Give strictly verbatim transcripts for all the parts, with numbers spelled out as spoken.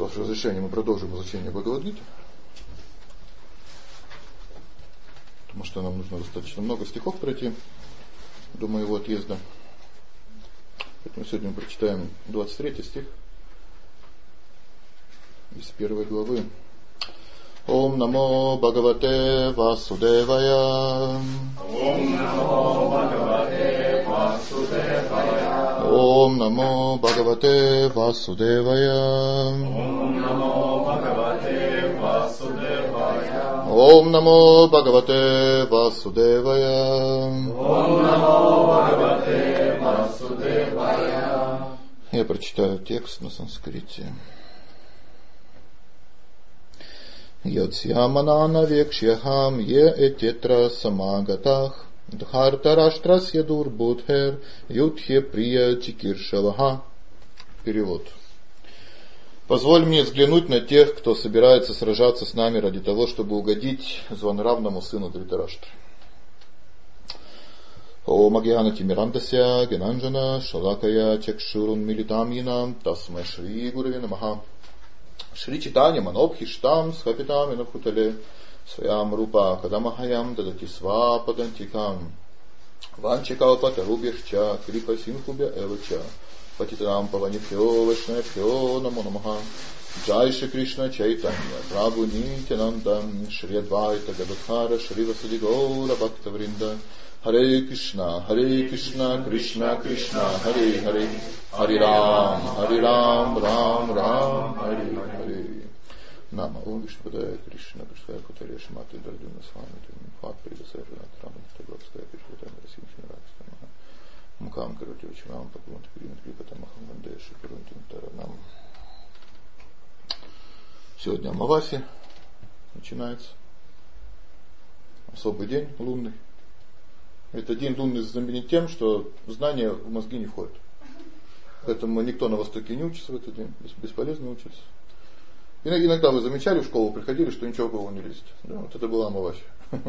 ваше разрешение, мы продолжим изучение Бхагавад-гиты. Потому что нам нужно достаточно много стихов пройти до моего отъезда. Поэтому сегодня мы прочитаем двадцать третий стих из первой главы. Ом намо Бхагавате Васудевая. Ом намо Бхагавате Васудевая. Ом намо Бхагавате Васудевая. Ом намо Бхагавате Васудевая. Ом намо Бхагавате Васудевая. Ом намо Бхагавате Васудевая. Я прочитаю текст на санскрите. Йотсьяманана векшьяхам е этетра самагатах дхартараштрасья дурбудхер ютхе прия чикиршаваха. Перевод. Позволь мне взглянуть на тех, кто собирается сражаться с нами ради того, чтобы угодить злонравному сыну Дритараштры. Ом агьяна тимирандася генанджана шалакая чакшурун милитаминам тасмэ шри гураве намаха. Шри Читанья Манобхиштам Схапитам Инабхутале Своям Рупа Кадамахаям Дадати Свападантикам Ванчикалпата Рубьяхча Крипа Синхубя Эвача Патитам Паванипхё Вашнапхё Намо Намаха. Джай Шри Кришна Чайтанья Прабху Нитянанда Шри Адвайта Гададхара Шри Васади Гаура Бхакта Вринда. Харе Кришна, Харе Кришна, Кришна Кришна, Харе Харе, Харе Рам, Харе Рам, Рам Рам, Харе Харе. Нама Ом Вишнупадая Кришна, Кришна Кутаре Шматы Дардуна Свами, Фат Придасарна, Траман Стабровская, Кришна Расимшина Ракстана, Мукам Каратевичам, Пакунт Кринт Крипата Махамандеши, Карунтин Таранам. Сегодня Амаваси начинается. Особый день лунный. Этот день лунный знаменит тем, что знания в мозги не входят. Поэтому никто на Востоке не учится в этот день, бесполезно учиться. Иногда вы замечали, в школу приходили, что ничего в голову не лезет. Да, вот это была Амавасия.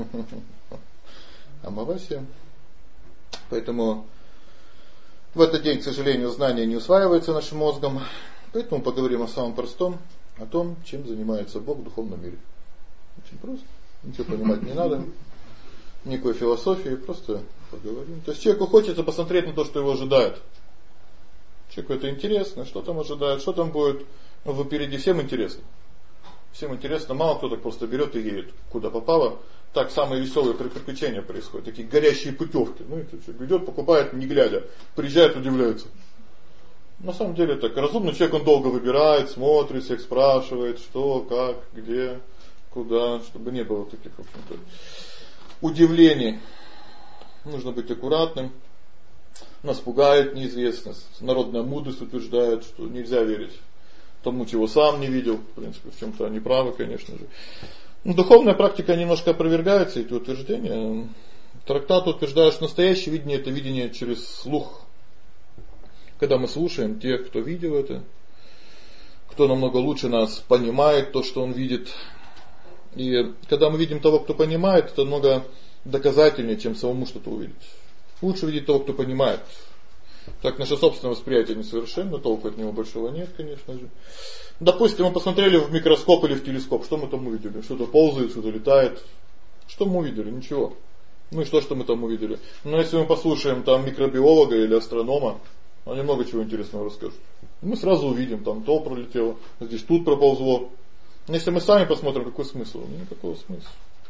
Амавасия. Поэтому в этот день, к сожалению, знание не усваивается нашим мозгом. Поэтому поговорим о самом простом, о том, чем занимается Бог в духовном мире. Очень просто. Ничего понимать не надо. Никакой философии, просто поговорим. То есть человеку хочется посмотреть на то, что его ожидает. Человеку это интересно, что там ожидает, что там будет впереди. Всем интересно. Всем интересно, мало кто так просто берет и едет, куда попало. Так самые веселые приключения происходят, такие горящие путевки. Ну, это человек идет, покупает, не глядя, приезжает, удивляется. На самом деле так, разумный человек, он долго выбирает, смотрит, всех спрашивает, что, как, где, куда, чтобы не было таких, в общем-то, удивлений. Нужно быть аккуратным. Нас пугает неизвестность. Народная мудрость утверждает, что нельзя верить тому, чего сам не видел. В принципе, в чем-то они правы, конечно же. Но духовная практика немножко опровергает все эти утверждения. Трактат утверждает, что настоящее видение — это видение через слух. Когда мы слушаем тех, кто видел это, кто намного лучше нас понимает то, что он видит. И когда мы видим того, кто понимает, это много доказательнее, чем самому что-то увидеть. Лучше видеть того, кто понимает. Так наше собственное восприятие несовершенно, толку от него большого нет, конечно же. Допустим, мы посмотрели в микроскоп или в телескоп, что мы там увидели? Что-то ползает, что-то летает. Что мы увидели? Ничего. Ну и что, что мы там увидели? Но если мы послушаем там микробиолога или астронома, они много чего интересного расскажут. Мы сразу увидим, там то пролетело, здесь тут проползло. Если мы сами посмотрим, какой смысл? Никакого смысла.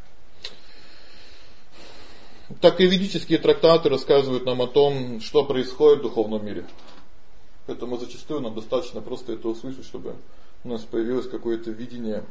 Так и ведические трактаты рассказывают нам о том, что происходит в духовном мире. Поэтому зачастую нам достаточно просто это услышать, чтобы у нас появилось какое-то видение.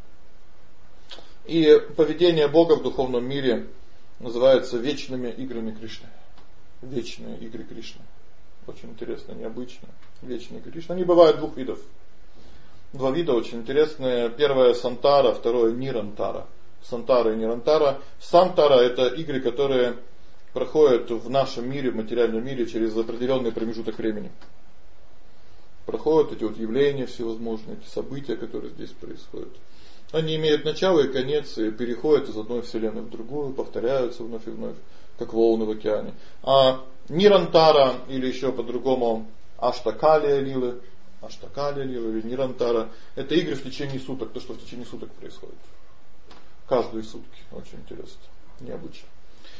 И поведение Бога в духовном мире называется вечными играми Кришны. Вечные игры Кришны. Очень интересно, необычно. Вечные игры Кришны. Они бывают двух видов. Два вида очень интересные. Первое — Сантара, второе — Нирантара. Сантара и Нирантара. Сантара — это игры, которые проходят в нашем мире, в материальном мире, через определенный промежуток времени. Проходят эти вот явления всевозможные, эти события, которые здесь происходят. Они имеют начало и конец, и переходят из одной вселенной в другую, повторяются вновь и вновь, как волны в океане. А Нирантара, или еще по-другому Аштакалия лилы, Аштакали или Нирантара. Это игры в течение суток, то, что в течение суток происходит. Каждые сутки. Очень интересно. Необычно.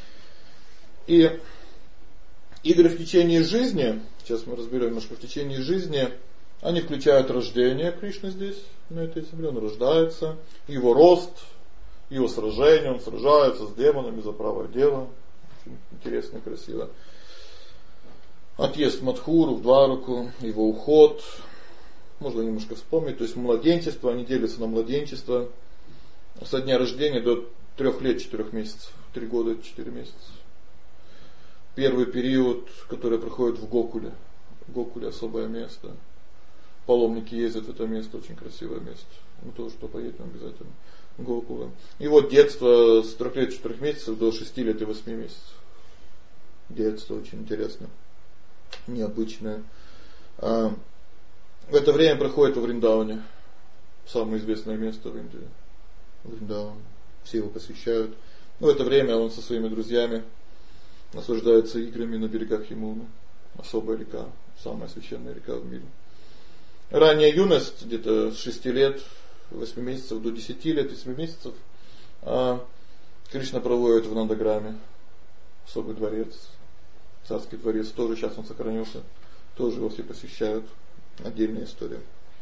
И игры в течение жизни, сейчас мы разберем немножко в течение жизни, они включают рождение Кришны здесь, на этой земле. Он рождается, его рост, его сражение, он сражается с демонами за правое дело. Очень интересно, красиво. Отъезд в Мадхуру, в Двараку, его уход. Можно немножко вспомнить. То есть младенчество, они делятся на младенчество. Со дня рождения до трех лет, четырех месяцев. Три года, четыре месяца. Первый период, который проходит в Гокуле. В Гокуле особое место. Паломники ездят в это место, очень красивое место. Мы тоже что поедем обязательно. Гокула. И вот детство с трех лет, четырех месяцев до шести лет и восьми месяцев. Детство очень интересно. Необычное. А, в это время проходит во Вриндаване. Самое известное место в Индии. Вриндаван. Все его посещают. В это время он со своими друзьями наслаждается играми на берегах Ямуны. Особая река. Самая священная река в мире. Ранняя юность, где-то с шести лет, восьми месяцев до десяти лет и семи месяцев, а Кришна проводит в Нандаграме. Особый дворец. Царский дворец. Тоже сейчас он сохранился. Тоже его все посещают. Отдельная история.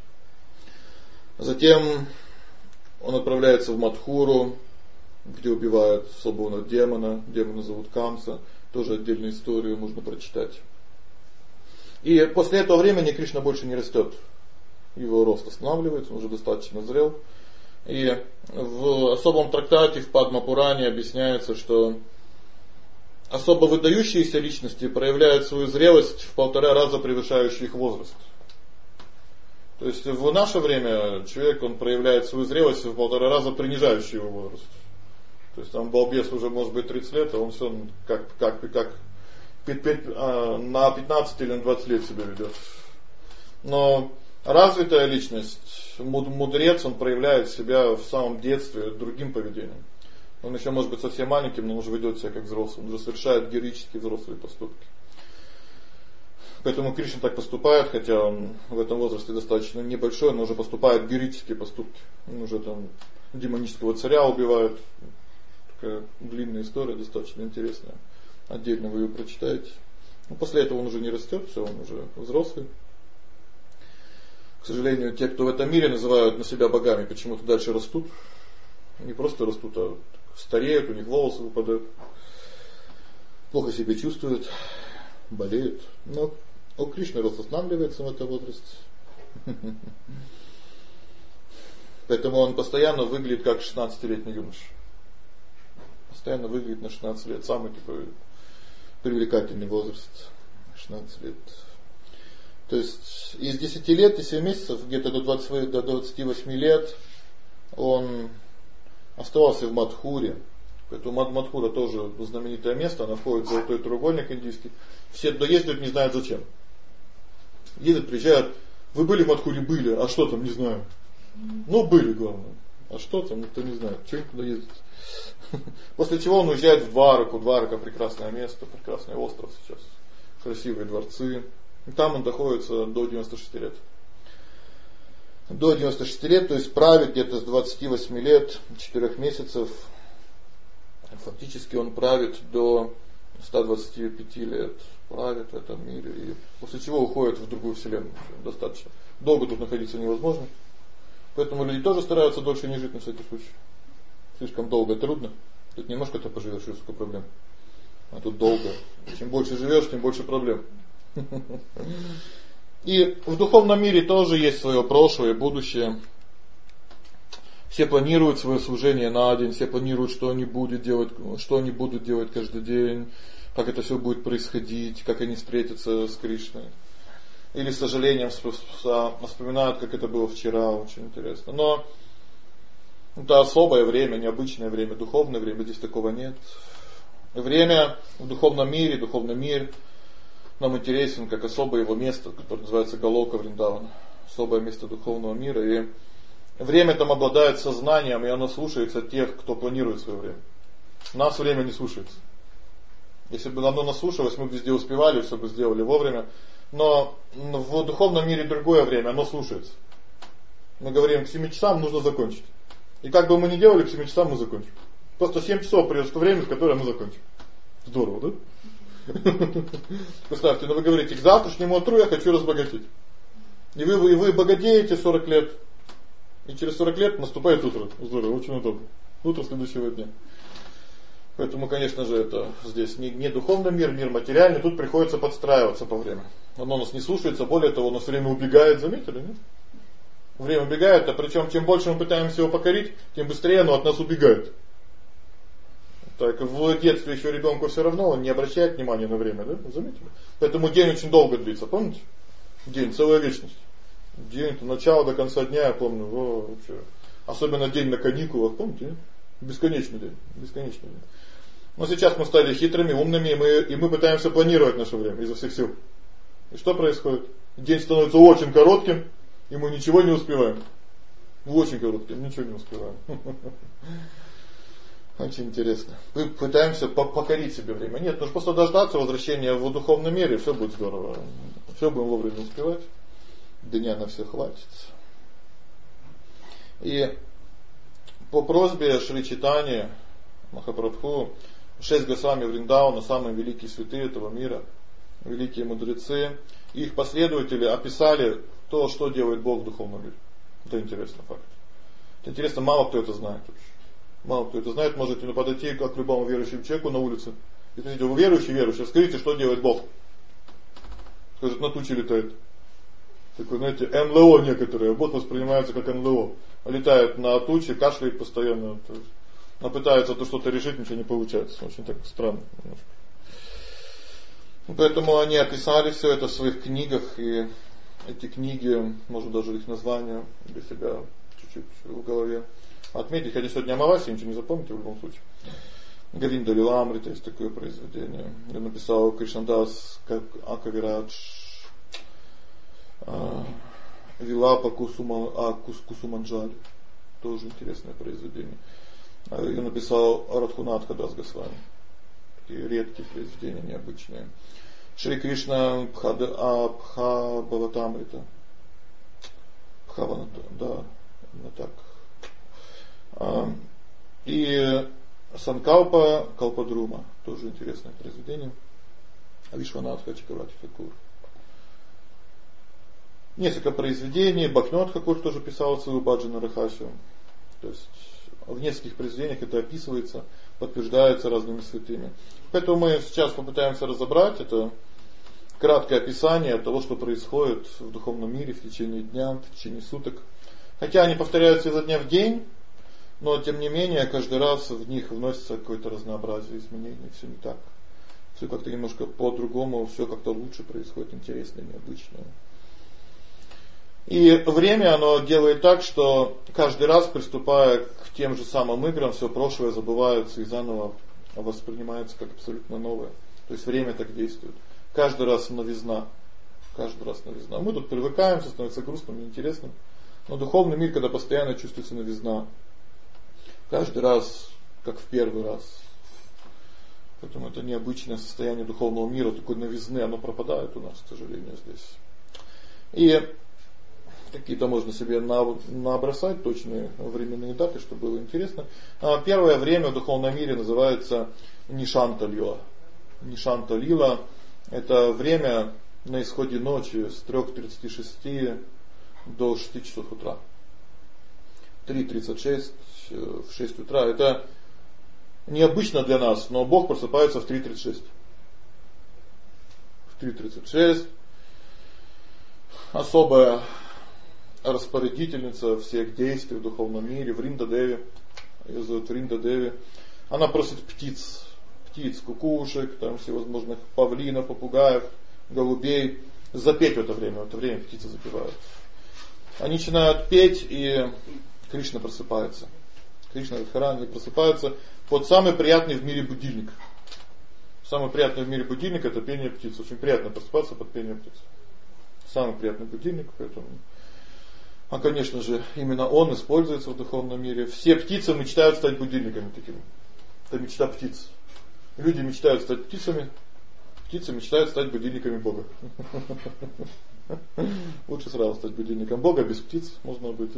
Затем он отправляется в Мадхуру, где убивают особого демона. Демона зовут Камса. Тоже отдельную историю можно прочитать. И после этого времени Кришна больше не растет. Его рост останавливается, он уже достаточно зрел. И в особом трактате в Падма-Пуране объясняется, что особо выдающиеся личности проявляют свою зрелость в полтора раза превышающую их возраст. То есть в наше время человек, он проявляет свою зрелость в полтора раза принижающую его возраст. То есть там балбес уже может быть тридцать лет, а он все как, как, как на пятнадцать или на двадцать лет себя ведет. Но развитая личность, мудрец, он проявляет себя в самом детстве другим поведением. Он еще может быть совсем маленьким, но он уже ведет себя как взрослый, он уже совершает героические взрослые поступки. Поэтому Кришна так поступает, хотя он в этом возрасте достаточно небольшой, но уже поступает героические поступки. Он уже там демонического царя убивает. Такая длинная история, достаточно интересная. Отдельно вы ее прочитаете. Но после этого он уже не растет, все, он уже взрослый. К сожалению, те, кто в этом мире называют на себя богами, почему-то дальше растут. Не просто растут, а стареют, у них волосы выпадают. Плохо себя чувствуют, болеют. Но у Кришны рост останавливается в этом возрасте. Поэтому он постоянно выглядит как шестнадцатилетний юноша. Постоянно выглядит на шестнадцать лет. Самый такой привлекательный возраст. шестнадцать лет. То есть из десяти лет и семи месяцев, где-то до двадцати, до двадцати восьми лет, он оставался в Мадхуре. Поэтому Мадхура тоже знаменитое место, она входит в золотой треугольник индийский. Все туда ездят, не знают зачем. Едут, приезжают. Вы были в Мадхуре? Были. А что там? Не знаю. Ну, были, главное. А что там? Никто не знает. Чего туда ездить? После чего он уезжает в Двараку. Дварака прекрасное место, прекрасный остров сейчас. Красивые дворцы. И там он находится до девяноста шести лет. До девяноста шести лет, то есть правит где-то с двадцати восьми лет, четырёх месяцев. Фактически он правит до ста двадцати пяти лет. Правит в этом мире. И после чего уходит в другую вселенную. Достаточно. Долго тут находиться невозможно. Поэтому люди тоже стараются дольше не жить на всякий случай. Слишком долго, трудно. Тут немножко-то поживешь, и сколько проблем. А тут долго. Чем больше живешь, тем больше проблем. И в духовном мире тоже есть свое прошлое и будущее. Все планируют свое служение на день, все планируют, что они будут делать, что они будут делать каждый день, как это все будет происходить, как они встретятся с Кришной. Или с сожалением вспоминают, как это было вчера, очень интересно. Но это особое время, необычное время, духовное время, здесь такого нет. Время в духовном мире, духовный мир нам интересен как особое его место, которое называется Галока Вриндавана. Особое место духовного мира. И время там обладает сознанием, и оно слушается тех, кто планирует свое время. Нас время не слушается. Если бы оно нас слушалось, мы бы везде успевали, все бы сделали вовремя. Но в духовном мире другое время, оно слушается. Мы говорим, к семи часам нужно закончить. И как бы мы ни делали, к семи часам мы закончим. Просто семь часов придет то время, в которое мы закончим. Здорово, да? Представьте, ну вы говорите, к завтрашнему утру я хочу разбогатеть. И вы, и вы богатеете сорок лет. И через сорок лет наступает утро. Здорово, очень удобно. Утро следующего дня. Поэтому, конечно же, это здесь не, не духовный мир, мир материальный. Тут приходится подстраиваться по времени. Оно нас не слушается, более того, оно все время убегает, заметили, нет? Время убегает, а причем чем больше мы пытаемся его покорить, тем быстрее оно от нас убегает. Так, в детстве еще ребенку все равно, он не обращает внимания на время, да? Заметили? Поэтому день очень долго длится, помните? День, целая вечность. День от начала до конца дня, я помню, о, вообще. Особенно день на каникулах, помните? Бесконечный день, бесконечный день. Но сейчас мы стали хитрыми, умными, и мы, и мы пытаемся планировать наше время изо всех сил. И что происходит? День становится очень коротким, и мы ничего не успеваем. Очень коротким, ничего не успеваем. Очень интересно. Мы пытаемся покорить себе время. Нет, нужно просто дождаться возвращения в духовном мире, все будет здорово. Все будем вовремя успевать. Дня на все хватит. И по просьбе Шри Чайтаньи Махапрабху шесть Госвами Вриндауна, самые великие святые этого мира, великие мудрецы, их последователи описали то, что делает Бог в духовном мире. Это интересный факт. Это интересно, мало кто это знает вообще. Мало кто это знает, можете подойти как к любому верующему человеку на улице. И спросите, вы верующий, верующий, скажите, что делает Бог? Скажет, на туче летает. Такой, знаете, эн эл о некоторые, Бог воспринимается как эн эл о. Летает на туче, кашляет постоянно. То есть, а пытается то что-то решить, ничего не получается. Очень так странно немножко. Поэтому они описали все это в своих книгах, и эти книги, может даже их название для себя чуть-чуть в голове отметить. Хотя сегодня Амавасия, ничего не запомните в любом случае. Говинда Лиламрита есть такое произведение. Я написал Кришнадас Акавирадж, Вилапа Кусума, а, Кус, Кусуманджали. Тоже интересное произведение. Я написал Радхунатха Дас Госвами. Такие редкие произведения, необычные. Шри Кришна Пхада Пхабаватамрита. Пхаваната, да, именно так. А, и Санкалпа Калпадрума. Тоже интересное произведение. Вишванатха Чакравати Такур. Несколько произведений. Бхактивинода Тхакур тоже писал свою Баджана Рахасию. То есть в нескольких произведениях это описывается, подтверждается разными святыми. Поэтому мы сейчас попытаемся разобрать это краткое описание того, что происходит в духовном мире в течение дня, в течение суток. Хотя они повторяются изо дня в день, но тем не менее каждый раз в них вносится какое-то разнообразие изменений, все не так. Все как-то немножко по-другому, все как-то лучше происходит, интереснее, необычное. И время оно делает так, что каждый раз, приступая к тем же самым играм, все прошлое забывается и заново воспринимается как абсолютно новое. То есть время так действует. Каждый раз новизна. Каждый раз новизна. Мы тут привыкаем, становится грустным, неинтересным. Но духовный мир, когда постоянно чувствуется новизна. Каждый раз, как в первый раз. Поэтому это необычное состояние духовного мира, такой новизны, оно пропадает у нас, к сожалению, здесь. И какие-то можно себе набросать точные временные даты, чтобы было интересно. Первое время в духовном мире называется Нишанта Лила. Нишанта Лила — это время на исходе ночи с трёх тридцати шести до шести часов утра. три тридцать шесть в шесть утра. Это необычно для нас, но Бог просыпается в три тридцать шесть. В три тридцать шесть особая распорядительница всех действий в духовном мире, Вринда Деви, ее зовут Вринда Деви. Она просит птиц, птиц, кукушек, там всевозможных павлинов, попугаев, голубей запеть в это время. В это время птицы запевают. Они начинают петь, и Кришна просыпается. Кришна Радхарани просыпается под самый приятный в мире будильник. Самый приятный в мире будильник — это пение птиц. Очень приятно просыпаться под пение птиц. Самый приятный будильник, поэтому... А, конечно же, именно он используется в духовном мире. Все птицы мечтают стать будильниками такими. Это мечта птиц. Люди мечтают стать птицами, Птицы мечтают стать будильниками Бога. Лучше сразу стать будильником Бога, без птиц можно быть.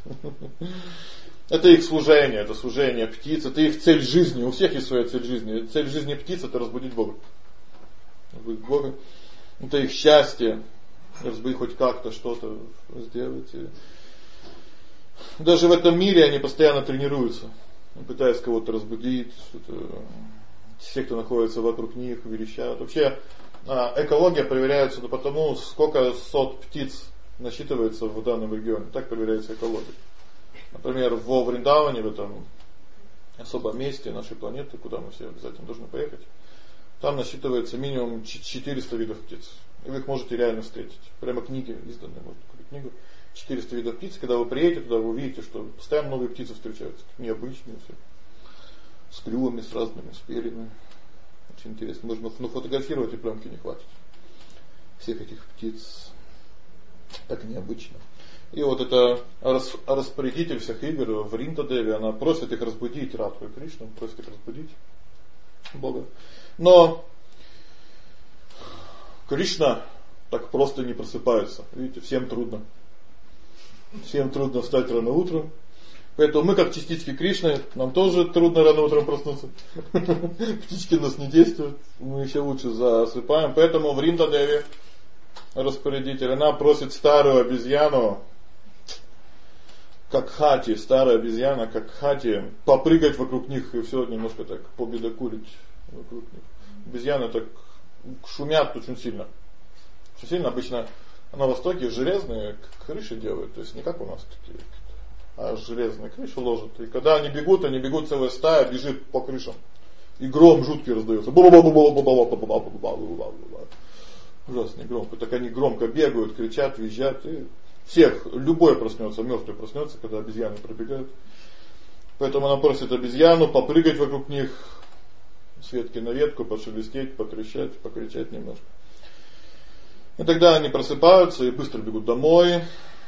Это их служение, это служение птиц, это их цель жизни. У всех есть своя цель жизни. Цель жизни птиц — это разбудить Бога. Разбудить Бога. Это их счастье. Разбудить хоть как-то что-то сделать. И даже в этом мире они постоянно тренируются, пытаясь кого-то разбудить. Что-то. Все, кто находится вокруг них, верещат. Вообще экология проверяется потому, сколько сот птиц насчитывается в данном регионе. Так проверяется экология. Например, во Вриндаване, в этом особом месте нашей планеты, куда мы все обязательно должны поехать, там насчитывается минимум четыреста видов птиц. И вы их можете реально встретить. Прямо книги изданные, можно купить книгу. четыреста видов птиц. Когда вы приедете туда, вы увидите, что постоянно новые птицы встречаются. Необычные все. С клювами, с разными, с перьями. Очень интересно. Можно ну, фотографировать, и пленки не хватит. Всех этих птиц. Так необычно. И вот это распорядитель всех игр в Вринда-Деви, она просит их разбудить Радху и Кришну, просит их разбудить Бога. Но Кришна так просто не просыпается. Видите, всем трудно. Всем трудно встать рано утром. Поэтому мы, как частички Кришны, нам тоже трудно рано утром проснуться. Птички на нас не действуют. Мы еще лучше засыпаем. Поэтому Вринда-Деви, распорядитель, она просит старую обезьяну, как Хати, старая обезьяна, как Хати, попрыгать вокруг них и все немножко так победокурить вокруг них. Обезьяны так шумят очень сильно. Очень сильно обычно на Востоке железные крыши делают, то есть не как у нас такие, а железные крыши ложат. И когда они бегут, они бегут, целая стая бежит по крышам. И гром жуткий раздается. Ужасный гром. Так они громко бегают, кричат, визжат. И всех, любой проснется, мертвый проснется, когда обезьяны пробегают. Поэтому она просит обезьяну попрыгать вокруг них, с ветки на ветку, пошелестеть, потрещать, покричать немножко. И тогда они просыпаются и быстро бегут домой,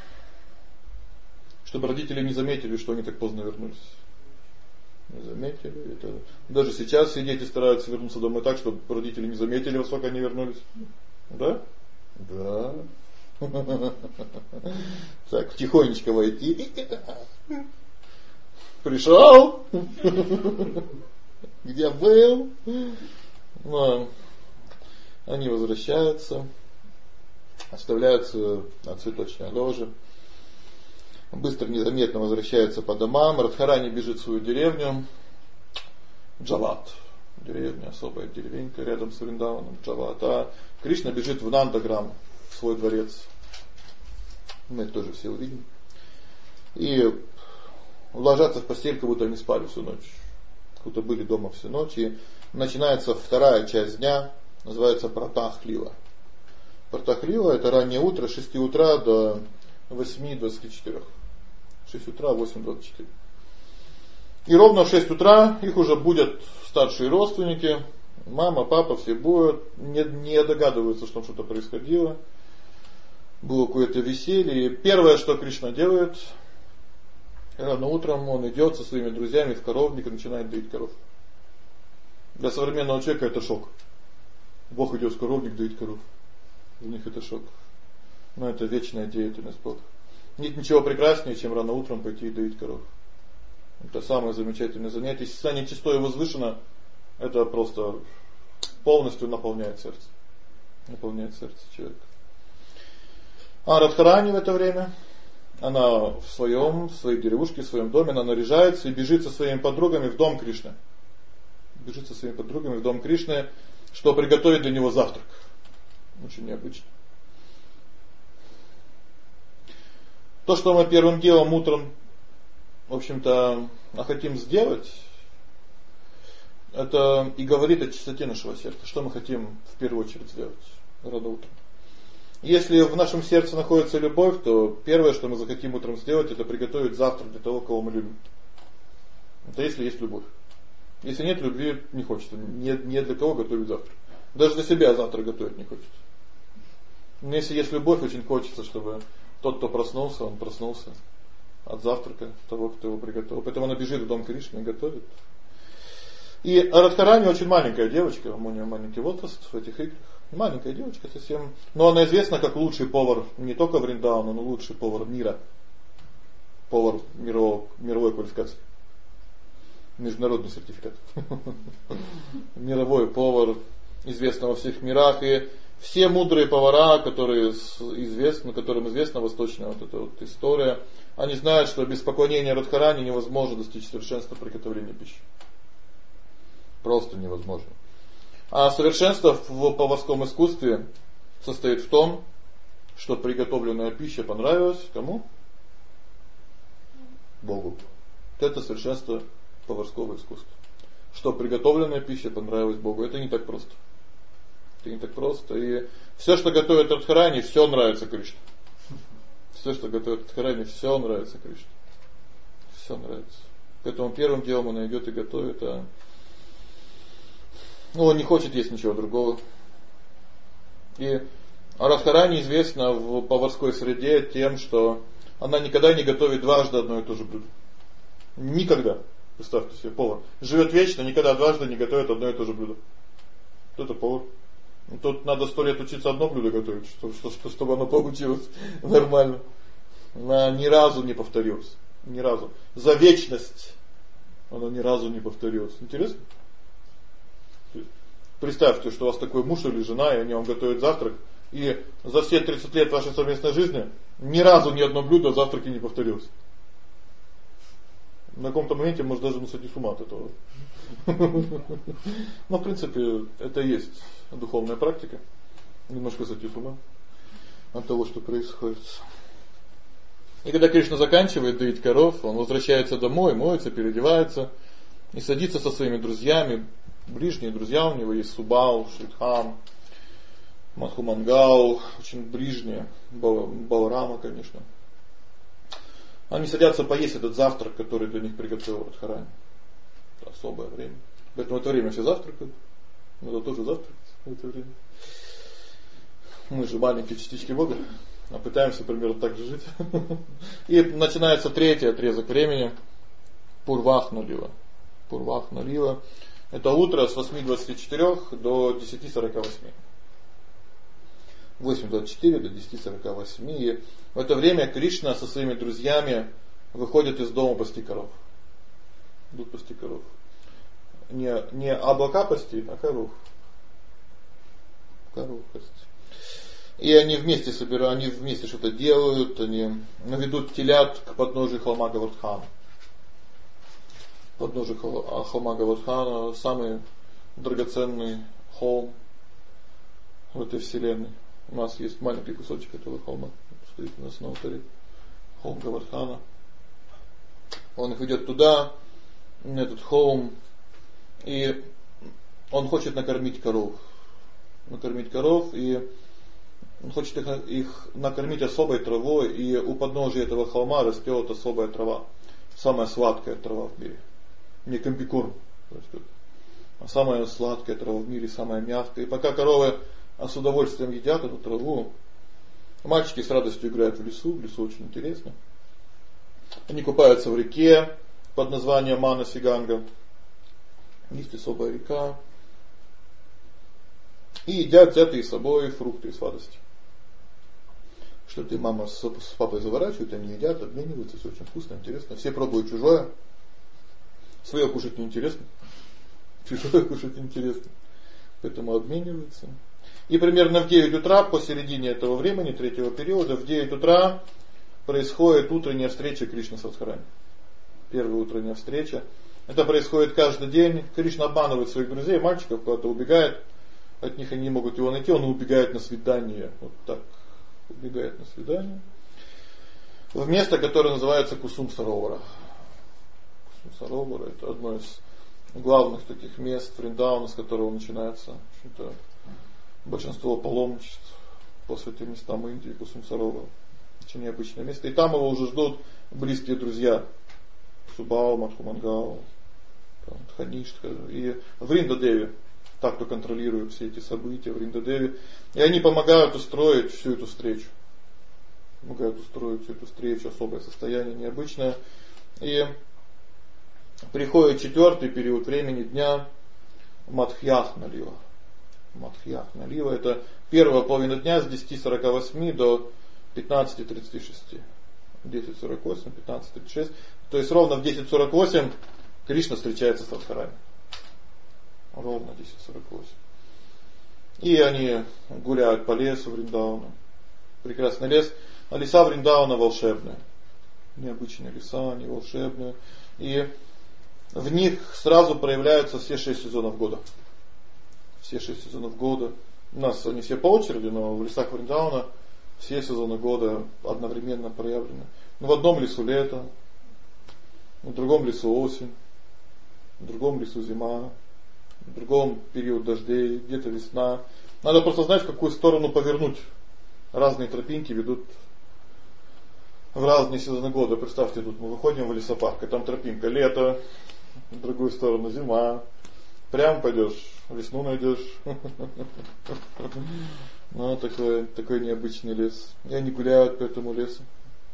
чтобы родители не заметили, что они так поздно вернулись. Не заметили. Это... Даже сейчас все дети стараются вернуться домой так, чтобы родители не заметили, во сколько они вернулись. Да? Да. Так, тихонечко войти. Пришел. Где был? Но они возвращаются, оставляются на цветочной ложе, быстро, незаметно возвращаются по домам. Радхарани бежит в свою деревню, Джават, деревня, особая деревенька рядом с Вриндаваном, Джават. А Кришна бежит в Нандаграм, в свой дворец. Мы это тоже все увидим. И ложатся в постель, как будто они спали всю ночь. Как будто были дома всю ночь. И начинается вторая часть дня, называется Пратахлила. Пратахлила — это раннее утро, с шести утра до восьми двадцати четырёх. шесть утра, восемь двадцать четыре. И ровно в шесть утра их уже будут старшие родственники, мама, папа, все будут, не, не догадываются, что там что-то происходило. Было какое-то веселье. И первое, что Кришна делает, рано утром он идет со своими друзьями в коровник и начинает доить коров. Для современного человека это шок. Бог идет в коровник доить коров. Для них это шок. Но это вечная деятельность Бога. Нет ничего прекраснее, чем рано утром пойти и доить коров. Это самое замечательное занятие. Если состояние чистое и возвышено, это просто полностью наполняет сердце. Наполняет сердце человека. А Радхарани в это время, она в своем, в своей деревушке, в своем доме, она наряжается и бежит со своими подругами в дом Кришны. Бежит со своими подругами в дом Кришны, чтобы приготовить для него завтрак. Очень необычно. То, что мы первым делом утром, в общем-то, хотим сделать, это и говорит о чистоте нашего сердца. Что мы хотим в первую очередь сделать рано утром. Если в нашем сердце находится любовь, то первое, что мы захотим утром сделать, это приготовить завтрак для того, кого мы любим. Это если есть любовь. Если нет любви, не хочется. Не, не для кого готовить завтрак. Даже для себя завтрак готовить не хочется. Но если есть любовь, очень хочется, чтобы тот, кто проснулся, он проснулся от завтрака того, кто его приготовил. Поэтому она бежит в дом Кришны и готовит. И Радхарани очень маленькая девочка, у нее маленький возраст в этих играх. Маленькая девочка совсем. Но она известна как лучший повар не только Вриндауна, но лучший повар мира. Повар мирового, мировой квалификации. Международный сертификат. Мировой повар, известный во всех мирах. И все мудрые повара, которые известны, которым известна восточная вот эта вот история, они знают, что без поклонения Радхарани невозможно достичь совершенства приготовления пищи. Просто невозможно. А совершенство в поварском искусстве состоит в том, что приготовленная пища понравилась кому? Богу. Это совершенство поварского искусства. Что приготовленная пища понравилась Богу. Это не так просто. Это не так просто. И все, что готовит Радхарани, все нравится Кришне. Все, что готовит Радхарани, все нравится Кришне. Все нравится. Поэтому первым делом она идет и готовит, а ну, он не хочет есть ничего другого. И Радхарани известна в поварской среде тем, что она никогда не готовит дважды одно и то же блюдо. Никогда. Представьте себе, повар живет вечно, никогда дважды не готовит одно и то же блюдо. Кто это повар? Тут надо сто лет учиться одно блюдо готовить, чтобы, чтобы оно получилось нормально. Она ни разу не повторилась. Ни разу. За вечность оно ни разу не повторилось. Интересно? Представьте, что у вас такой муж или жена, и они вам готовят завтрак, и за все тридцать лет вашей совместной жизни ни разу ни одно блюдо в завтраке не повторилось. На каком-то моменте может даже сойти с ума от этого. Но в принципе это и есть духовная практика. Немножко сойти с ума от того, что происходит. И когда Кришна заканчивает доить коров, он возвращается домой, моется, переодевается и садится со своими друзьями. Ближние друзья у него есть Субал, Шридхам, Мадхумангал, очень ближние, Баларама, конечно. Они садятся поесть этот завтрак, который для них приготовил Радхарани. Это особое время. Поэтому в это время все завтракают. Надо тоже завтракать в это время. Мы же маленькие частички Бога, а пытаемся примерно так же жить. И начинается третий отрезок времени. Пурвахна-лила. Пурвахна-лила. Это утро с восьми двадцати четырёх до десяти сорока восьми. восемь двадцать четыре до десяти сорока восьми. И в это время Кришна со своими друзьями выходит из дома пасти коров. Идут пасти коров. Не, не облака пасти, а коров. Коров пасти. И они вместе собирают, они вместе что-то делают, они ведут телят к подножию холма Говардхана. Подножие холма Говардхана, самый драгоценный холм в этой вселенной. У нас есть маленький кусочек этого холма, стоит у нас на алтаре. Холм Говардхана. Он их ведет туда, на этот холм, и он хочет накормить коров. Накормить коров, и он хочет их, их накормить особой травой, и у подножия этого холма растет особая трава. Самая сладкая трава в мире. Не комбикорм растет, а самая сладкая трава в мире, самая мягкая. И пока коровы с удовольствием едят эту траву, мальчики с радостью играют в лесу, в лесу очень интересно. Они купаются в реке под названием Манаси Ганга. Есть особая река. И едят взятые с собой фрукты и сладости. Что-то мама с, с папой заворачивают, они едят, обмениваются, все очень вкусно, интересно. Все пробуют чужое. Свое кушать неинтересно. Чужое кушать интересно. Поэтому обмениваются. И примерно в девять утра, посередине этого времени, третьего периода, в девять утра происходит утренняя встреча Кришны с Радхарани. Первая утренняя встреча. Это происходит каждый день. Кришна обманывает своих друзей, мальчиков, куда-то убегает. От них они не могут его найти, он убегает на свидание. Вот так. Убегает на свидание. В место, которое называется Кусум Саровара. Кусум Саровара — это одно из главных таких мест Вриндауна, с которого начинается в большинство паломничеств по святым местам Индии. Кусум Саровара. Очень необычное место. И там его уже ждут близкие друзья. Субал, Мадхумангал, Дхаништха и Вринда-деви. Так, кто контролирует все эти события в Вринда-деви. И они помогают устроить всю эту встречу. Помогают устроить всю эту встречу, особое состояние, необычное. И Приходит четвертый период времени дня, Мадхьяхна лила. Мадхьяхна лила — это первая половина дня с десяти сорока восьми до пятнадцати тридцати шести. десять сорок восемь, пятнадцать тридцать шесть. То есть ровно в десять сорок восемь Кришна встречается с Радхарани. Ровно десять сорок восемь. И они гуляют по лесу Вриндауна. Прекрасный лес. А леса Вриндауна волшебные. Необычные леса, они волшебные. И в них сразу проявляются все шесть сезонов года. Все шесть сезонов года. У нас они все по очереди, но в лесах Вриндауна все сезоны года одновременно проявлены. Ну, в одном лесу лето, в другом лесу осень, в другом лесу зима, в другом период дождей, где-то весна. Надо просто знать, в какую сторону повернуть. Разные тропинки ведут в разные сезоны года. Представьте, тут мы выходим в лесопарк, и там тропинка лето, в другую сторону зима. Прямо пойдешь, весну найдешь. Ну, такой, такой необычный лес. И они гуляют по этому лесу.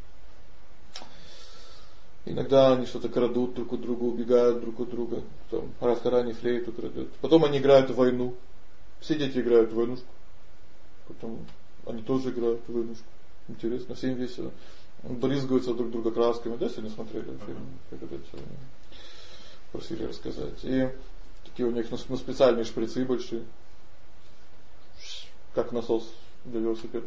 Иногда они что-то крадут друг у друга, убегают друг от друга. Там Радхарани флейту крадут. Потом они играют в войну. Все дети играют в войнушку. Потом они тоже играют в войнушку. Интересно, всем весело. Брызгаются друг друга красками. Да, сегодня смотрели фильм? Просили рассказать. И такие у них ну, специальные шприцы большие. Как насос для велосипеда.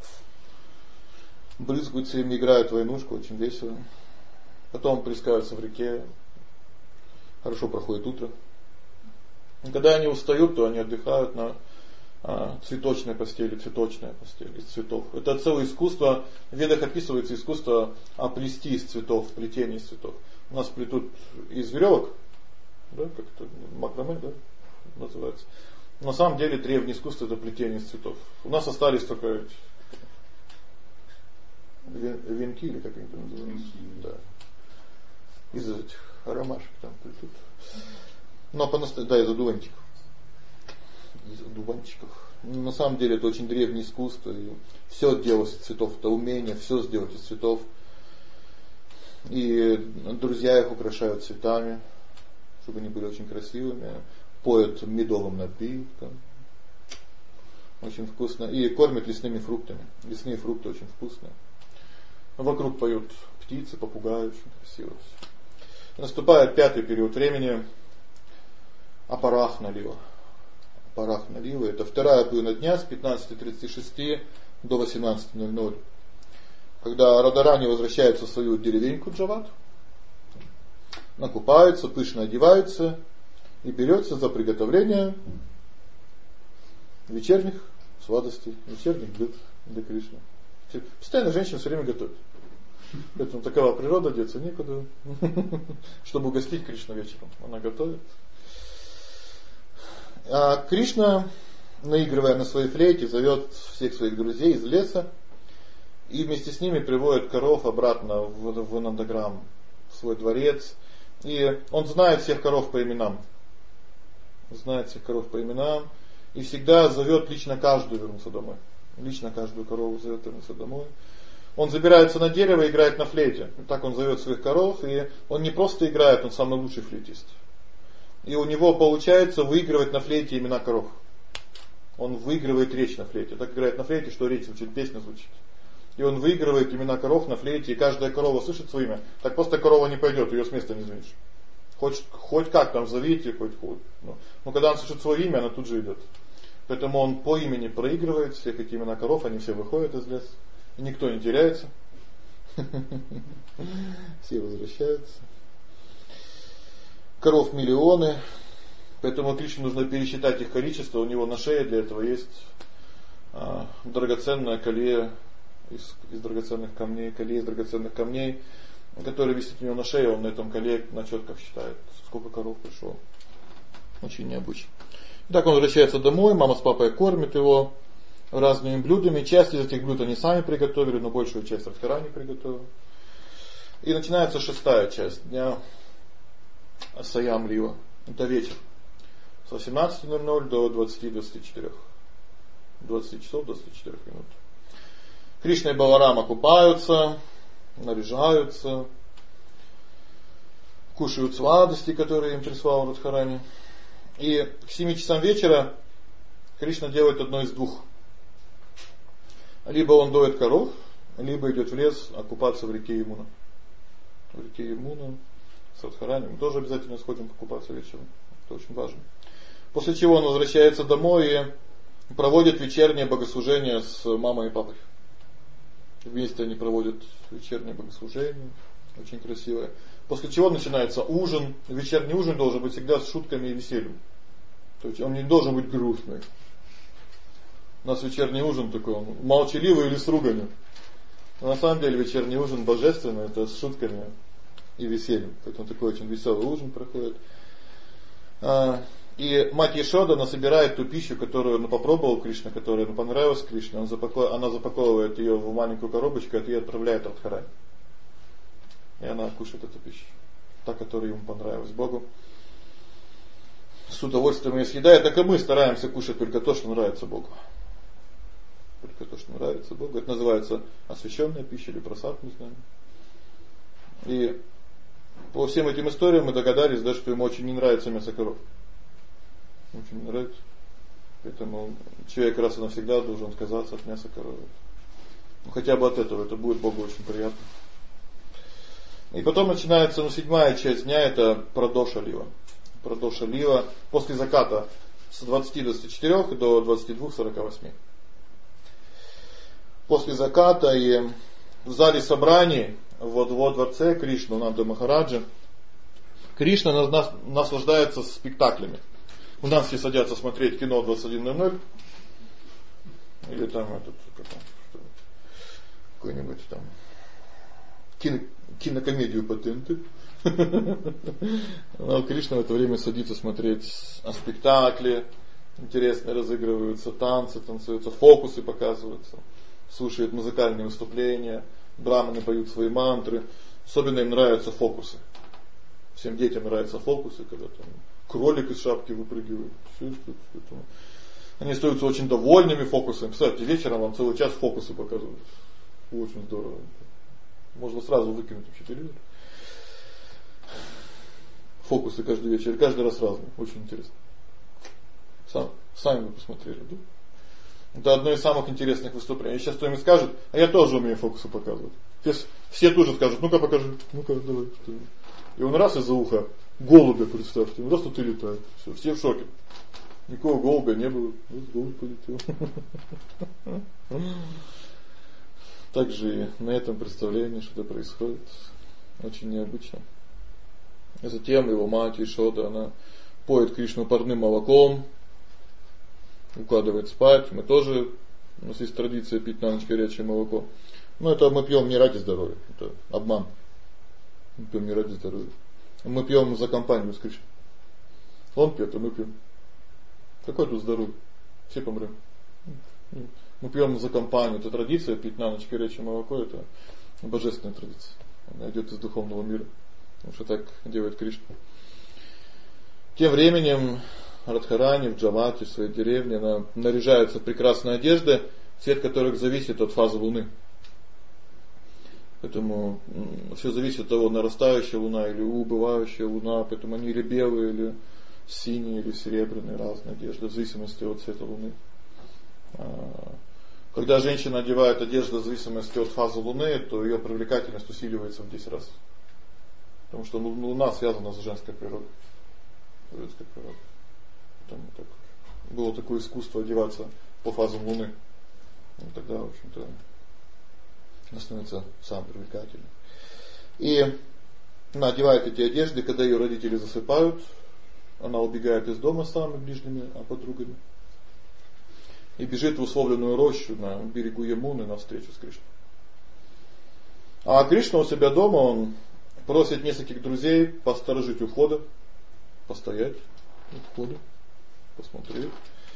Брызгаются ими, играют в войнушку, очень весело. Потом плескаются в реке. Хорошо проходит утро. И когда они устают, то они отдыхают на а, цветочной постели, цветочная постель из цветов. Это целое искусство. В Ведах описывается искусство оплести из цветов, плетение из цветов. У нас плетут из веревок, да, как это макраме, да, называется. На самом деле древнее искусство это плетение из цветов. У нас остались только венки или как они там называются. Да. Из этих ромашек там плетут. Но по-настоящему, да, из одуванчиков. Из одуванчиков. На самом деле это очень древнее искусство. И все делать из цветов. Это умение все сделать из цветов. И друзья их украшают цветами, чтобы они были очень красивыми. Поют медовым напитком. Очень вкусно. И кормят лесными фруктами. Лесные фрукты очень вкусные. Вокруг поют птицы, попугаи, очень красиво. Наступает пятый период времени. Апарахна лила. Апарахна лила. Это вторая половина дня с пятнадцати тридцати шести до восемнадцати ноль ноль. Когда Радхарани возвращается в свою деревеньку Джават, накупаются, пышно одеваются и берется за приготовление вечерних сладостей, вечерних блюд для Кришны. Постоянно женщина все время готовит. Поэтому такова природа, деться некуда. Чтобы угостить Кришну вечером, она готовит. А Кришна, наигрывая на своей флейте, зовет всех своих друзей из леса и вместе с ними приводит коров обратно в, в Нандаграм, в свой дворец. И он знает всех коров по именам. Знает всех коров по именам. И всегда зовет лично каждую вернуться домой. Лично каждую корову зовет вернуться домой. Он забирается на дерево и играет на флейте. И так он зовет своих коров. И он не просто играет, он самый лучший флейтист. И у него получается выигрывать на флейте имена коров. Он выигрывает речь на флейте. Так играет на флейте, что речь звучит, песня звучит. И он выигрывает имена коров на флейте. И каждая корова слышит свое имя. Так просто корова не пойдет, ее с места не сдвинешь. Хоть, хоть как там зовите, хоть хоть. Ну, но когда он слышит свое имя, она тут же идет. Поэтому он по имени проигрывает всех эти имена коров, они все выходят из леса. И никто не теряется. Все возвращаются. Коров миллионы. Поэтому Кришне нужно пересчитать их количество. У него на шее для этого есть а, драгоценное колье из, из драгоценных камней, колье из драгоценных камней, который висит у него на шее. Он на этом колье на четках считает, сколько коров пришло. Очень необычно. Итак, он возвращается домой, мама с папой кормят его разными блюдами. Часть из этих блюд они сами приготовили, но большую часть Радхарани приготовил. И начинается шестая часть дня Саям Лила. Это вечер. С восемнадцати ноль ноль до двадцати двадцати четырёх. двадцать часов двадцать четыре минут. Кришна и Баларама купаются, наряжаются, кушают сладости, которые им прислал Радхарани. И к семи часам вечера Кришна делает одно из двух. Либо он доит коров, либо идет в лес окупаться в реке Ямуна. В реке Ямуна с Радхарани. Мы тоже обязательно сходим покупаться вечером. Это очень важно. После чего он возвращается домой и проводит вечернее богослужение с мамой и папой. Вместе они проводят вечернее богослужение. Очень красивое. После чего начинается ужин. Вечерний ужин должен быть всегда с шутками и весельем. То есть он не должен быть грустный. У нас вечерний ужин такой, он молчаливый или с руганью. Но на самом деле вечерний ужин божественный, это с шутками и весельем. Поэтому такой очень веселый ужин проходит. И мать Яшода, она собирает ту пищу, которую он попробовал Кришна, которая ему понравилась Кришне. Он запаковывает, она запаковывает ее в маленькую коробочку и отправляет Радхарани. И она кушает эту пищу. Та, которая ему понравилась Богу. С удовольствием ее съедает. Так и мы стараемся кушать только то, что нравится Богу. Только то, что нравится Богу. Это называется освященная пища или прасад, не знаю. И по всем этим историям мы догадались, да, что ему очень не нравится мясо коров. Очень не нравится. Поэтому человек раз и навсегда должен отказаться от мяса коровы. Ну, хотя бы от этого, это будет Богу очень приятно. И потом начинается, ну, седьмая часть дня, это Прадоша Лила. Прадоша Лила после заката с двадцати двадцати четырёх до двадцати двух сорока восьми. После заката и в зале собраний вот во дворце Кришны, Нанда Махараджа, Кришна нас, нас, наслаждается спектаклями. У нас все садятся смотреть кино в двадцать один ноль ноль. Или там этот какой-нибудь там кино, кинокомедию по ТНТ. Но Кришна в это время садится смотреть спектакли, интересно разыгрываются танцы, танцуются, фокусы показываются, слушает музыкальные выступления, браманы поют свои мантры. Особенно им нравятся фокусы. Всем детям нравятся фокусы, когда там кролик из шапки выпрыгивает. Все, все, все. Они остаются очень довольными фокусами. Представьте, вечером вам целый час фокусы показывают. Очень здорово. Можно сразу выкинуть вообще телевизор. Фокусы каждый вечер, каждый раз разные. Очень интересно. Сам, сами вы посмотрели, да? Это одно из самых интересных выступлений. Сейчас кто-нибудь скажет, а я тоже умею фокусы показывать. Все, все тут же скажут, ну-ка покажи, ну-ка давай. Что? И он раз из-за уха голубя, представьте, он раз тут и летает. Все, все в шоке. Никакого голубя не было. Вот голубь полетел. Также и на этом представлении что-то происходит. Очень необычно. И затем его мать Яшода, она поет Кришну парным молоком, укладывает спать. Мы тоже, у нас есть традиция пить на ночь горячее молоко. Но это мы пьем не ради здоровья, это обман. Мы пьем не ради здоровья. Мы пьем за компанию с Кришной. Он пьет, а мы пьем. Какое тут здоровье? Все помрем. Мы пьем за компанию. Это традиция пить на ночь горячее молоко, это божественная традиция. Она идет из духовного мира. Потому что так делает Кришна. Тем временем Радхарани в Джавате, в своей деревне, она наряжается в прекрасные одежды, цвет которых зависит от фазы Луны. Поэтому все зависит от того, нарастающая Луна или убывающая Луна. Поэтому они или белые, или синие, или серебряные, разные одежды, в зависимости от цвета Луны. Когда женщина одевает одежду в зависимости от фазы Луны, то ее привлекательность усиливается в десять раз. Потому что Луна связана с женской природой. Женской природой. Поэтому так, было такое искусство одеваться по фазам Луны. И тогда, в общем-то, она становится самой привлекательной. И она одевает эти одежды, когда ее родители засыпают, она убегает из дома с самыми ближними подругами и бежит в условленную рощу на берегу Ямуны на встречу с Кришной. А Кришна у себя дома, он просит нескольких друзей посторожить у входа, постоять у входа, посмотреть.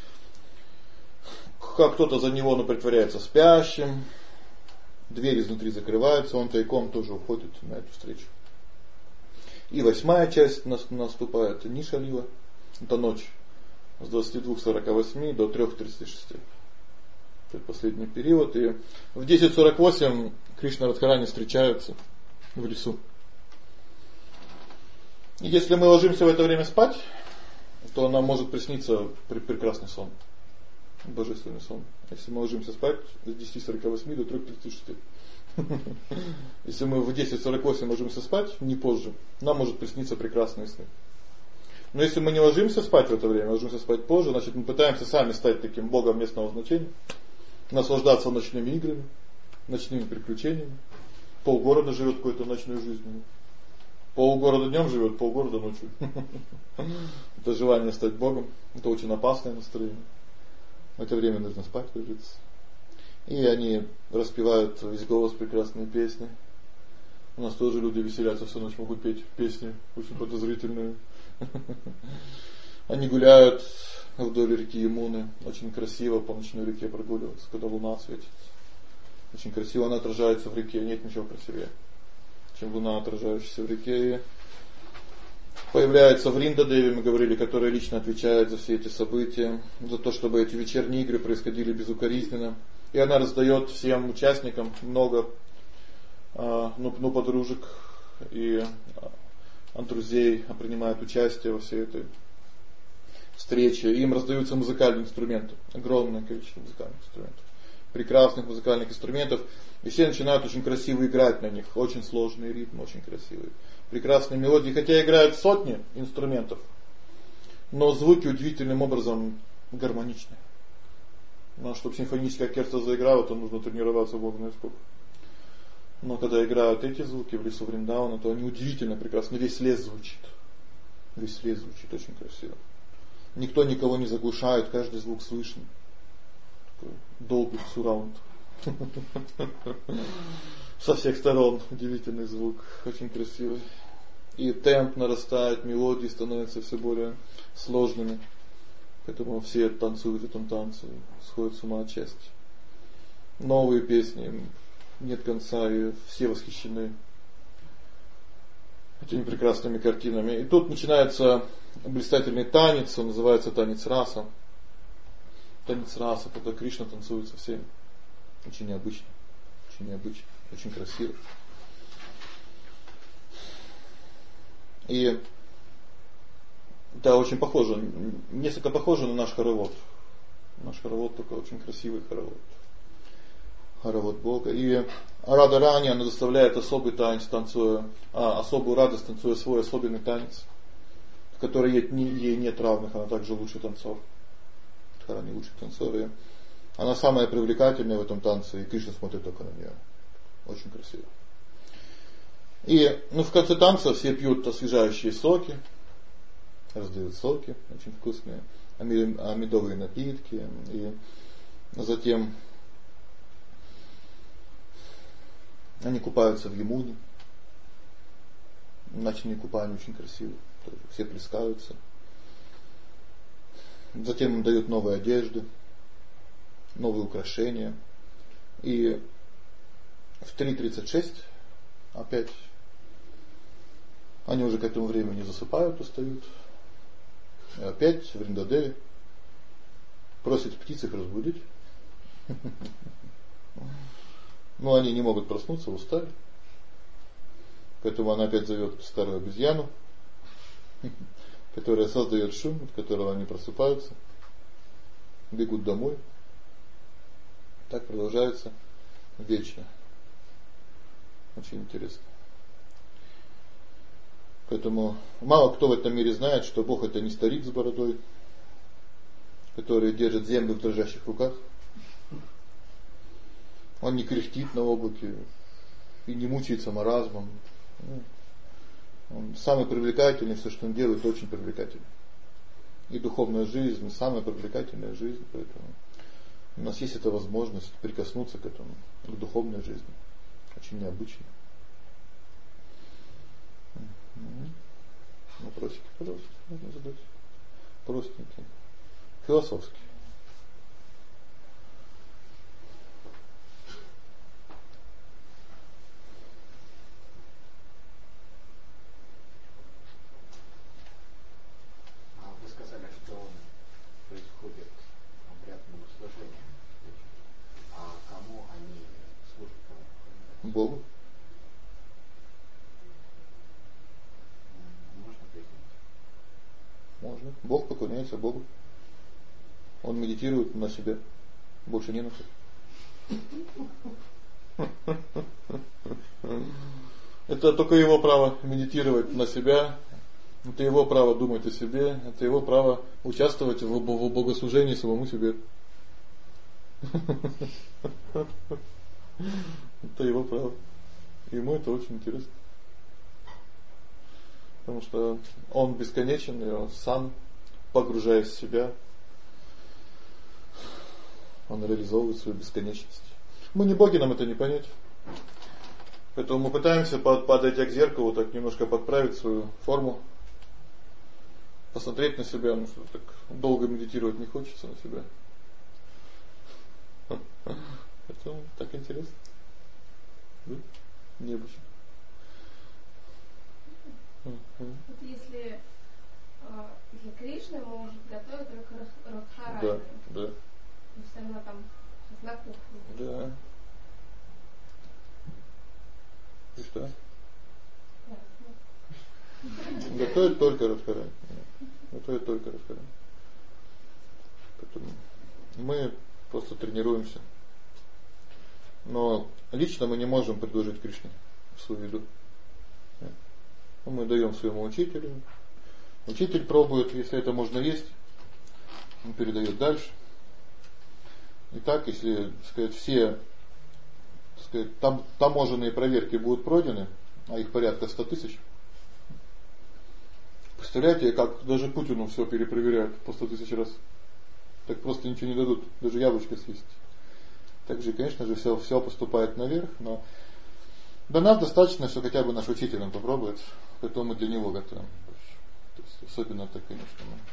Как кто-то за него, но притворяется спящим, дверь изнутри закрывается, он тайком тоже уходит на эту встречу. И восьмая часть наступает, Ниша Лила, это ночь, с двадцати двух сорока восьми до трёх тридцати шести. Это последний период. И в десять сорок восемь Кришна и Радхарани встречаются в лесу. Если мы ложимся в это время спать, то нам может присниться прекрасный сон. Божественный сон. Если мы ложимся спать с десяти сорока восьми до трёх тридцати шести. Если мы в десять сорок восемь ложимся спать, не позже, нам может присниться прекрасные сны. Но если мы не ложимся спать в это время, ложимся спать позже, значит мы пытаемся сами стать таким богом местного значения, наслаждаться ночными играми, ночными приключениями. Полгорода живет какой-то ночной жизнью. Полгорода днем живет, полгорода ночью. Это желание стать богом. Это очень опасное настроение. В это время нужно спать ложиться. И они распевают весь голос прекрасные песни. У нас тоже люди веселятся всю ночь, могут петь песни очень подозрительные. Они гуляют вдоль реки Ямуны. Очень красиво по ночной реке прогуливаться, когда луна светит. Очень красиво она отражается в реке. Нет ничего красивее, чем луна, отражающаяся в реке. И появляется Вринда Деви, мы говорили, которая лично отвечает за все эти события, за то, чтобы эти вечерние игры происходили безукоризненно. И она раздаёт всем участникам много э, ну, ну, подружек и э, друзей, принимают участие во всей этой встрече. Им раздаются музыкальные инструменты, огромное количество музыкальных инструментов, прекрасных музыкальных инструментов. И все начинают очень красиво играть на них, очень сложные ритмы, очень красивые, прекрасные мелодии, хотя играют сотни инструментов, но звуки удивительным образом гармоничны. Но чтобы симфоническое оркестр заиграло, то нужно тренироваться бог знает сколько. Но когда играют эти звуки в лесу Вриндавана, то они удивительно прекрасны, весь лес звучит. Весь лес звучит очень красиво. Никто никого не заглушает, каждый звук слышен. Такой долгий сураунд. Со всех сторон удивительный звук, очень красивый. И темп нарастает, мелодии становятся все более сложными. Поэтому все танцуют в этом танце, сходят с ума от счастья. Новые песни, нет конца, и все восхищены этими прекрасными картинами. И тут начинается блистательный танец, он называется танец раса. Танец раса, когда Кришна танцует со всеми. Очень необычно, очень необычно, очень красиво. И да, очень похоже, несколько похоже на наш хоровод. Наш хоровод такой очень красивый хоровод. Хоровод Бога. И Рада Рани, она заставляет особый танец, танцуя, а, особую радость, танцуя свой особенный танец, в которой ей, ей нет равных, она также лучший танцор. Дхарани лучший танцор. И она самая привлекательная в этом танце, и Кришна смотрит только на нее. Очень красиво. И ну, в конце танца все пьют освежающие соки, раздают соки, очень вкусные, медовые напитки, и затем они купаются в Ямуне. Ночные купания очень красивые, все плескаются. Затем им дают новые одежды, новые украшения. И в три тридцать шесть опять они уже к этому времени засыпают, устают. И опять Вринда Деви просит птиц их разбудить. Но они не могут проснуться, устали. Поэтому она опять зовет старую обезьяну, которая создает шум, от которого они просыпаются, бегут домой. Так продолжается вечно. Очень интересно. Поэтому мало кто в этом мире знает, что Бог это не старик с бородой, который держит землю в дрожащих руках. Он не кряхтит на облаке и не мучается маразмом. Он самый привлекательный, все, что он делает, очень привлекательно. И духовная жизнь самая привлекательная жизнь, поэтому у нас есть эта возможность прикоснуться к этому, к духовной жизни. Очень необычно. Вопросики, пожалуйста, можно задать. Простенькие. Философские. Вы сказали, что происходит обряд богослужения. А кому они служат? Богу. Можно нужны. Бог поклоняется Богу. Он медитирует на себя. Больше не на что. Это только его право медитировать на себя. Это его право думать о себе. Это его право участвовать в богослужении самому себе. Это его право. Ему это очень интересно. Потому что он бесконечен, и он сам, погружаясь в себя, он реализовывает свою бесконечность. Мы не боги, нам это не понять. Поэтому мы пытаемся, подойдя к зеркалу, так немножко подправить свою форму, посмотреть на себя, ну что так долго медитировать не хочется на себя. Это так интересно. Да? Необычно. Вот если э, для Кришны мы уже готовим только Радхарани. Да, да. И все равно там на кухне. Да. И что? Готовят только Радхарани. Готовят только Радхарани. Поэтому мы просто тренируемся. Но лично мы не можем предложить Кришне свою еду. Мы даем своему учителю. Учитель пробует, если это можно есть, он передает дальше. И так, если, так сказать, все, так сказать, там таможенные проверки будут пройдены, а их порядка сто тысяч. Представляете, как даже Путину все перепроверяют по сто тысяч раз. Так просто ничего не дадут, даже яблочко съесть. Также, конечно же, все, все поступает наверх, но до нас достаточно, что хотя бы наш учитель он попробует, поэтому мы для него готовим. То есть, особенно так, конечно,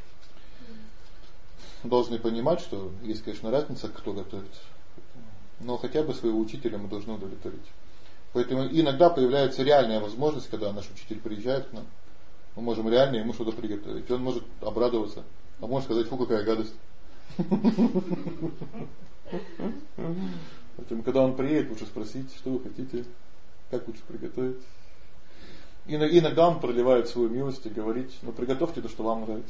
мы должны понимать, что есть, конечно, разница, кто готовит, но хотя бы своего учителя мы должны удовлетворить. Поэтому иногда появляется реальная возможность, когда наш учитель приезжает к нам, мы можем реально ему что-то приготовить. И он может обрадоваться, а может сказать: фу, какая гадость. Поэтому, когда он приедет, лучше спросить, что вы хотите, как лучше приготовить. И иногда он проливает свою милость и говорит: ну приготовьте то, что вам нравится.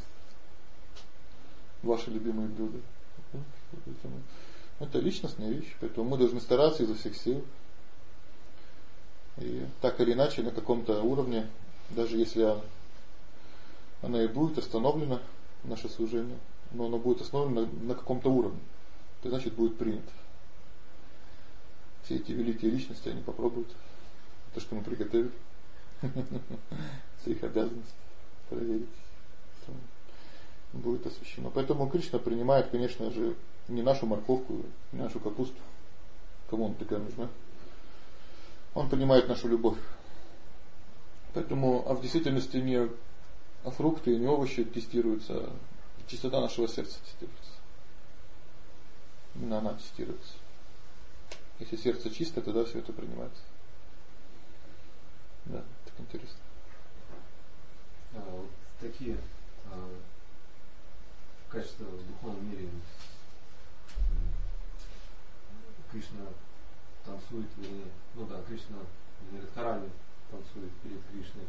Ваши любимые блюда. Это личностная вещь, поэтому мы должны стараться изо всех сил. И так или иначе, на каком-то уровне, даже если она и будет остановлена, наше служение, но оно будет остановлено на, на каком-то уровне, то значит будет принято. Все эти великие личности, они попробуют то, что мы приготовили. Все их обязанности проверить. Будет освящено. Поэтому Кришна принимает, конечно же, не нашу морковку, не нашу капусту. Кому он такая нужна? Он понимает нашу любовь. Поэтому, а в действительности не фрукты и не овощи тестируются, а чистота нашего сердца тестируется. Именно она тестируется. Если сердце чисто, тогда все это принимается. Да, так интересно. А, вот такие а, качества в духовном мире. Кришна танцует, или, ну да, Кришна или Радхарани танцует перед Кришной,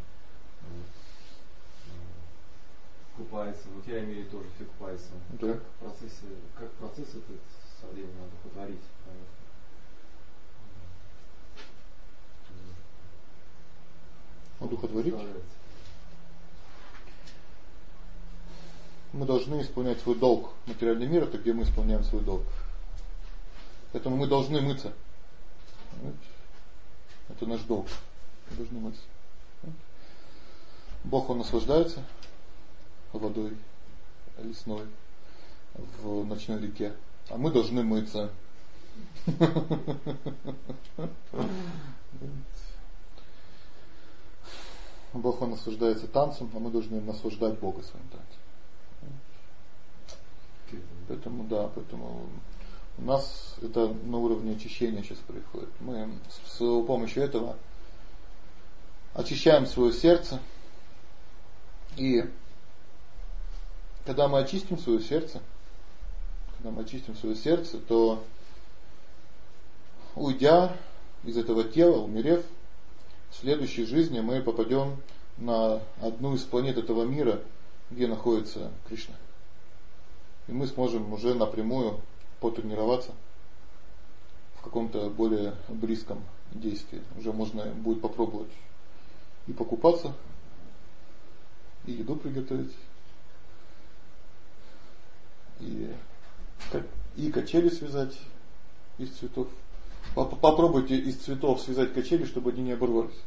купается. Вот я имею тоже все купаются. Да. Как процесс, как процесс этот со временем надо повторить. Одухотворить? Мы должны исполнять свой долг. Материальный мир — это где мы исполняем свой долг. Поэтому мы должны мыться. Это наш долг. Мы должны мыться. Бог, Он наслаждается водой лесной в ночной реке, а мы должны мыться. Бог, Он наслаждается танцем, а мы должны наслаждать Бога своим танцем. Поэтому, да, поэтому у нас это на уровне очищения сейчас происходит. Мы с помощью этого очищаем свое сердце. И когда мы очистим свое сердце, когда мы очистим свое сердце, то, уйдя из этого тела, умерев, в следующей жизни мы попадем на одну из планет этого мира, где находится Кришна. И мы сможем уже напрямую потренироваться в каком-то более близком действии. Уже можно будет попробовать и покупаться, и еду приготовить, и, и качели связать из цветов. Попробуйте из цветов связать качели, чтобы они не оборвались.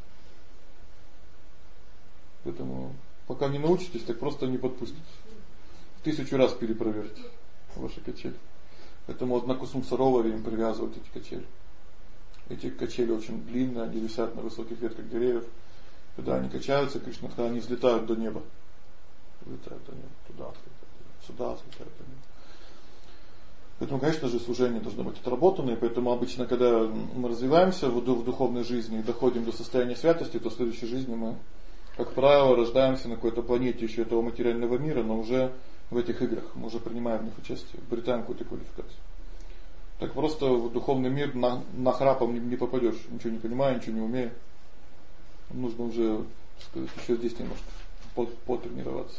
Поэтому пока не научитесь, так просто не подпустите. Тысячу раз перепроверьте ваши качели. Поэтому вот на кусум-сароваре им привязывают эти качели. Эти качели очень длинные, они висят на высоких ветках деревьев. Когда они качаются, Кришна, когда они взлетают до неба. Взлетают до неба, туда, сюда взлетают до неба. Поэтому, конечно же, служение должно быть отработанное, поэтому обычно, когда мы развиваемся в духовной жизни и доходим до состояния святости, то в следующей жизни мы, как правило, рождаемся на какой-то планете еще этого материального мира, но уже в этих играх, мы уже принимаем в них участие, обретаем какую-то квалификацию. Так просто в духовный мир на, на храпом не, не попадешь, ничего не понимая, ничего не умея. Нужно уже, так сказать, еще здесь немножко потренироваться.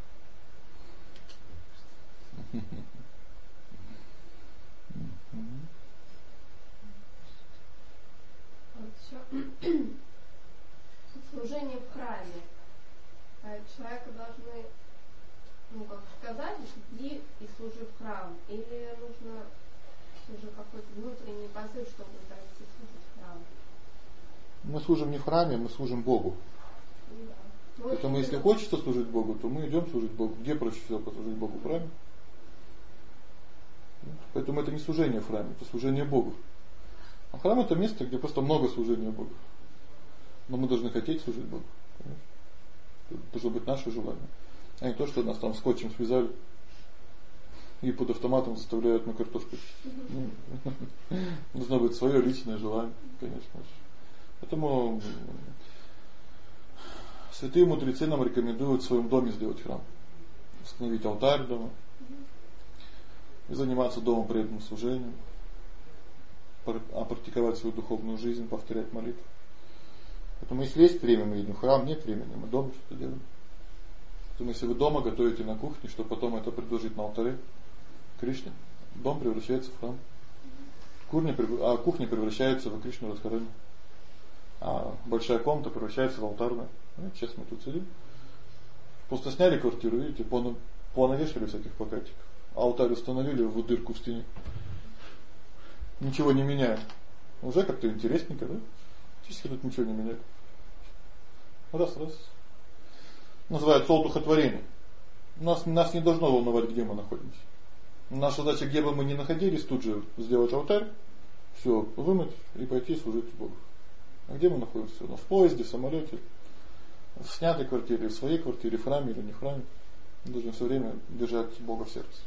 Служение в храме. Человека должны, ну как сказать, иди и служи в храм. Или нужно уже какой-то внутренний позыв, чтобы пойти служить в храм. Мы служим не в храме, мы служим Богу. Да. Поэтому если это... хочется служить Богу, то мы идем служить Богу. Где проще всего послужить Богу? В храме. Поэтому это не служение в храме, это служение Богу. А храм это место, где просто много служения Богу. Но мы должны хотеть служить Богу. Понимаешь? Это должно быть наше желание. А не то, что нас там скотчем связали и под автоматом заставляют на картошку. Должно быть свое личное желание, конечно же. Поэтому святые мудрецы нам рекомендуют в своем доме сделать храм. Установить алтарь дома. И заниматься домом преданным служением. А практиковать свою духовную жизнь, повторять молитву. Поэтому если есть время, мы идем в храм, нет времени, мы дома что-то делаем. Поэтому если вы дома готовите на кухне, чтобы потом это предложить на алтаре Кришне, дом превращается в храм. Кухня, а кухня превращается в Кришну Радхарани. А большая комната превращается в алтарную. Ну, сейчас мы тут сидим. Просто сняли квартиру, видите, понавешали всяких плакатиков. А алтарь установили в дырку в стене. Ничего не меняя. Уже как-то интересненько, да? Чисто тут ничего не меняет. Раз, раз. Называется одухотворение. Нас, нас не должно волновать, где мы находимся. Наша задача, где бы мы ни находились, тут же сделать алтарь, все вымыть и пойти служить Богу. А где мы находимся? Ну, в поезде, в самолете, в снятой квартире, в своей квартире, в храме или не в храме. Мы должны все время держать Бога в сердце.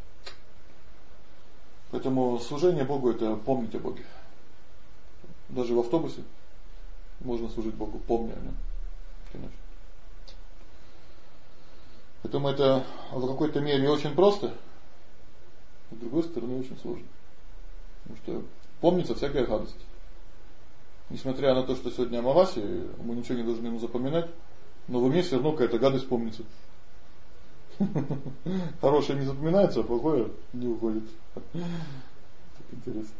Поэтому служение Богу — это помнить о Боге. Даже в автобусе можно служить Богу, помня о Нем. Конечно. Поэтому это в какой-то мере очень просто, а с другой стороны очень сложно. Потому что помнится всякая гадость. Несмотря на то, что сегодня Амавасия, мы ничего не должны ему запоминать, но в уме все равно какая-то гадость помнится. Хорошее не запоминается, а плохое не уходит. Так интересно.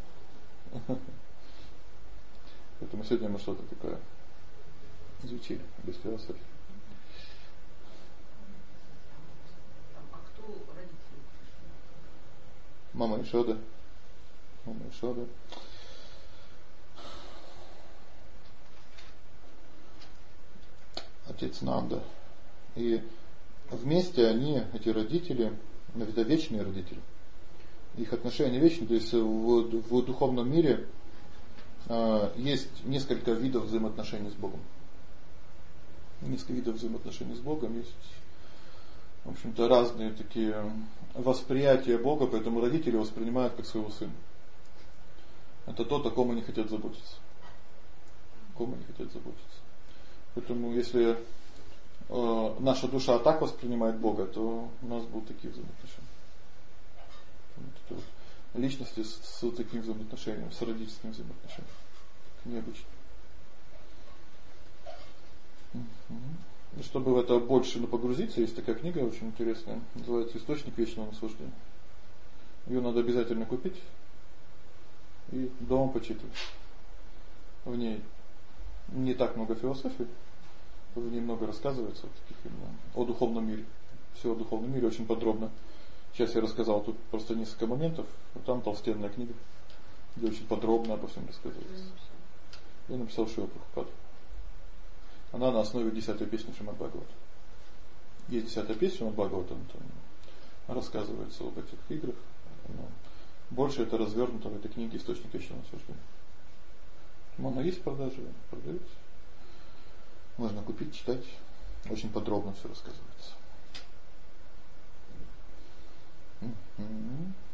Поэтому сегодня мы что-то такое изучили без философии. А кто родители? Мама Ишода. Мама Ишода. Отец Нанда. И вместе они, эти родители, это вечные родители. Их отношения вечные, то есть в, в духовном мире э, есть несколько видов взаимоотношений с Богом. Несколько видов взаимоотношений с Богом есть, в общем-то, разные такие восприятия Бога, поэтому родители воспринимают как своего сына. Это тот, о ком они хотят заботиться. О ком они хотят заботиться. Поэтому если э, наша душа так воспринимает Бога, то у нас будут такие взаимоотношения. Вот личности с, с таким взаимоотношением, с родительским взаимоотношением. Необычно. Угу. чтобы в это больше погрузиться, есть такая книга очень интересная, называется «Источник вечного наслаждения». Ее надо обязательно купить и дома почитать. В ней не так много философии, в ней много рассказывается о, таких, именно, о духовном мире. Все о духовном мире очень подробно. Сейчас я рассказал тут просто несколько моментов, а там толстенная книга, где очень подробно обо всем рассказывается. Я написал Шрила Прабхупада. Она на основе десятой песни Шримад Бхагавата. Есть десятая песня Шримад Бхагавата, там рассказывается об этих играх. Но больше это развернуто в этой книге «Источник вечного наслаждения». Она есть в продаже, продается. Можно купить, читать. Очень подробно все рассказывается. Mm-hmm.